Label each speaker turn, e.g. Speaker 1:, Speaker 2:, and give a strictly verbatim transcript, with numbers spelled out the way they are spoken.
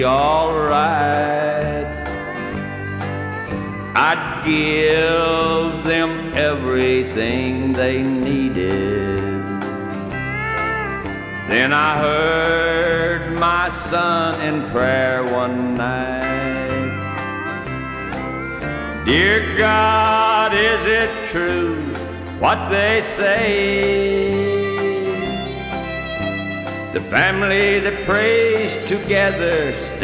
Speaker 1: all right. I'd give them everything they needed. Then I heard my son in prayer one night. Dear God, is it true what they say? The family that prays together